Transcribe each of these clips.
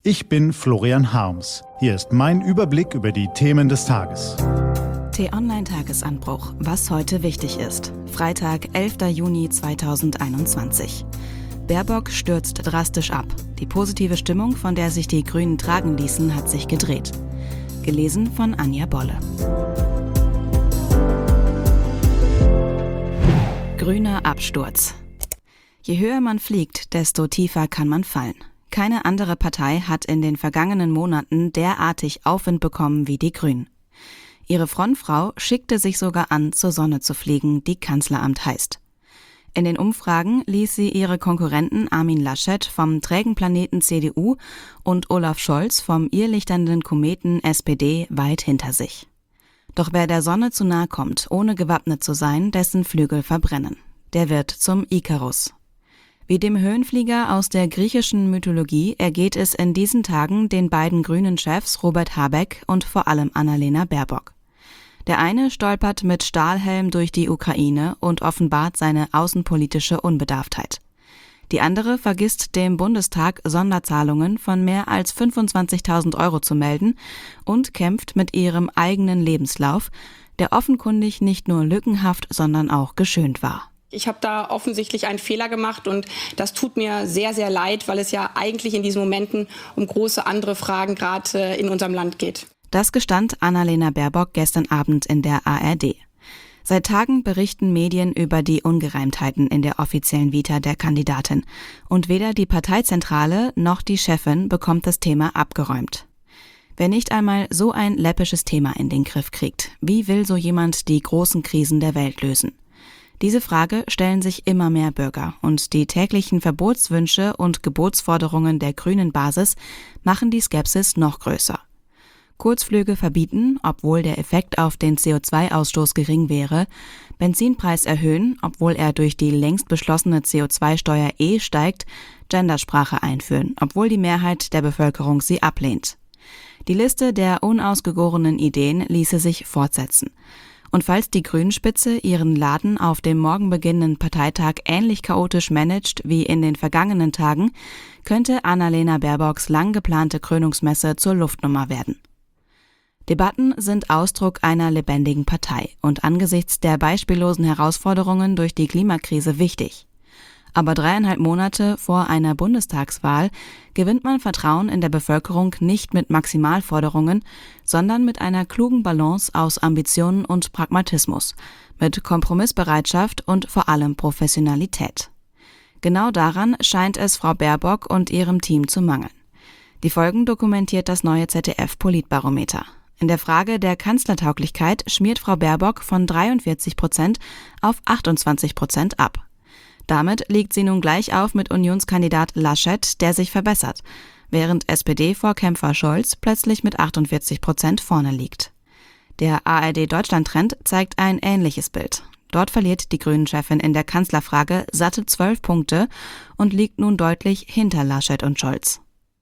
Ich bin Florian Harms. Hier ist mein Überblick über die Themen des Tages. T-Online-Tagesanbruch. Was heute wichtig ist. Freitag, 11. Juni 2021. Baerbock stürzt drastisch ab. Die positive Stimmung, von der sich die Grünen tragen ließen, hat sich gedreht. Gelesen von Anja Bolle. Grüner Absturz. Je höher man fliegt, desto tiefer kann man fallen. Keine andere Partei hat in den vergangenen Monaten derartig Aufwind bekommen wie die Grünen. Ihre Frontfrau schickte sich sogar an, zur Sonne zu fliegen, die Kanzleramt heißt. In den Umfragen ließ sie ihre Konkurrenten Armin Laschet vom trägen Planeten CDU und Olaf Scholz vom irrlichternden Kometen SPD weit hinter sich. Doch wer der Sonne zu nahe kommt, ohne gewappnet zu sein, dessen Flügel verbrennen. Der wird zum Ikarus. Wie dem Höhenflieger aus der griechischen Mythologie ergeht es in diesen Tagen den beiden grünen Chefs Robert Habeck und vor allem Annalena Baerbock. Der eine stolpert mit Stahlhelm durch die Ukraine und offenbart seine außenpolitische Unbedarftheit. Die andere vergisst dem Bundestag Sonderzahlungen von mehr als 25.000 € zu melden und kämpft mit ihrem eigenen Lebenslauf, der offenkundig nicht nur lückenhaft, sondern auch geschönt war. Ich habe da offensichtlich einen Fehler gemacht und das tut mir sehr, sehr leid, weil es ja eigentlich in diesen Momenten um große andere Fragen gerade in unserem Land geht. Das gestand Annalena Baerbock gestern Abend in der ARD. Seit Tagen berichten Medien über die Ungereimtheiten in der offiziellen Vita der Kandidatin. Und weder die Parteizentrale noch die Chefin bekommt das Thema abgeräumt. Wer nicht einmal so ein läppisches Thema in den Griff kriegt, wie will so jemand die großen Krisen der Welt lösen? Diese Frage stellen sich immer mehr Bürger und die täglichen Verbotswünsche und Gebotsforderungen der grünen Basis machen die Skepsis noch größer. Kurzflüge verbieten, obwohl der Effekt auf den CO2-Ausstoß gering wäre, Benzinpreis erhöhen, obwohl er durch die längst beschlossene CO2-Steuer steigt, Gendersprache einführen, obwohl die Mehrheit der Bevölkerung sie ablehnt. Die Liste der unausgegorenen Ideen ließe sich fortsetzen. Und falls die Grünen-Spitze ihren Laden auf dem morgen beginnenden Parteitag ähnlich chaotisch managt wie in den vergangenen Tagen, könnte Annalena Baerbocks lang geplante Krönungsmesse zur Luftnummer werden. Debatten sind Ausdruck einer lebendigen Partei und angesichts der beispiellosen Herausforderungen durch die Klimakrise wichtig. Aber 3,5 Monate vor einer Bundestagswahl gewinnt man Vertrauen in der Bevölkerung nicht mit Maximalforderungen, sondern mit einer klugen Balance aus Ambitionen und Pragmatismus, mit Kompromissbereitschaft und vor allem Professionalität. Genau daran scheint es Frau Baerbock und ihrem Team zu mangeln. Die Folgen dokumentiert das neue ZDF-Politbarometer. In der Frage der Kanzlertauglichkeit schmiert Frau Baerbock von 43% auf 28% ab. Damit liegt sie nun gleich auf mit Unionskandidat Laschet, der sich verbessert, während SPD-Vorkämpfer Scholz plötzlich mit 48% vorne liegt. Der ARD-Deutschland-Trend zeigt ein ähnliches Bild. Dort verliert die Grünen-Chefin in der Kanzlerfrage satte 12 Punkte und liegt nun deutlich hinter Laschet und Scholz.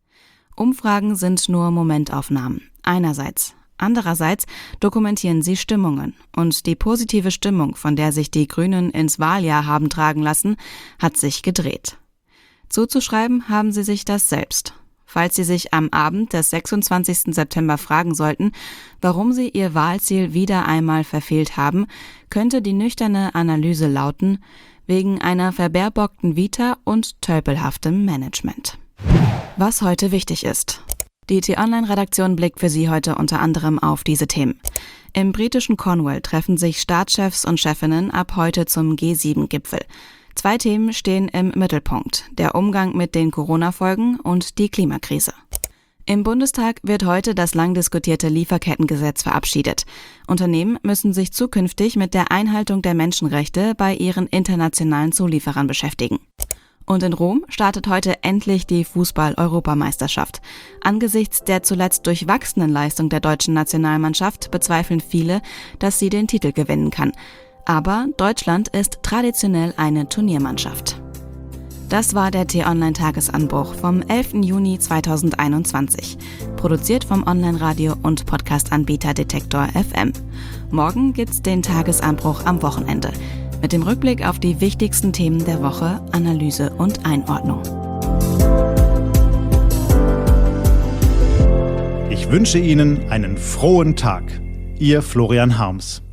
Umfragen sind nur Momentaufnahmen, einerseits. Andererseits dokumentieren sie Stimmungen und die positive Stimmung, von der sich die Grünen ins Wahljahr haben tragen lassen, hat sich gedreht. Zuzuschreiben haben sie sich das selbst. Falls Sie sich am Abend des 26. September fragen sollten, warum Sie Ihr Wahlziel wieder einmal verfehlt haben, könnte die nüchterne Analyse lauten, wegen einer verbaerbockten Vita und tölpelhaftem Management. Was heute wichtig ist. Die T-Online-Redaktion blickt für Sie heute unter anderem auf diese Themen. Im britischen Cornwall treffen sich Staatschefs und Chefinnen ab heute zum G7-Gipfel. 2 Themen stehen im Mittelpunkt: der Umgang mit den Corona-Folgen und die Klimakrise. Im Bundestag wird heute das lang diskutierte Lieferkettengesetz verabschiedet. Unternehmen müssen sich zukünftig mit der Einhaltung der Menschenrechte bei ihren internationalen Zulieferern beschäftigen. Und in Rom startet heute endlich die Fußball-Europameisterschaft. Angesichts der zuletzt durchwachsenen Leistung der deutschen Nationalmannschaft bezweifeln viele, dass sie den Titel gewinnen kann. Aber Deutschland ist traditionell eine Turniermannschaft. Das war der T-Online-Tagesanbruch vom 11. Juni 2021. Produziert vom Online-Radio- und Podcast-Anbieter Detektor FM. Morgen gibt's den Tagesanbruch am Wochenende. Mit dem Rückblick auf die wichtigsten Themen der Woche, Analyse und Einordnung. Ich wünsche Ihnen einen frohen Tag. Ihr Florian Harms.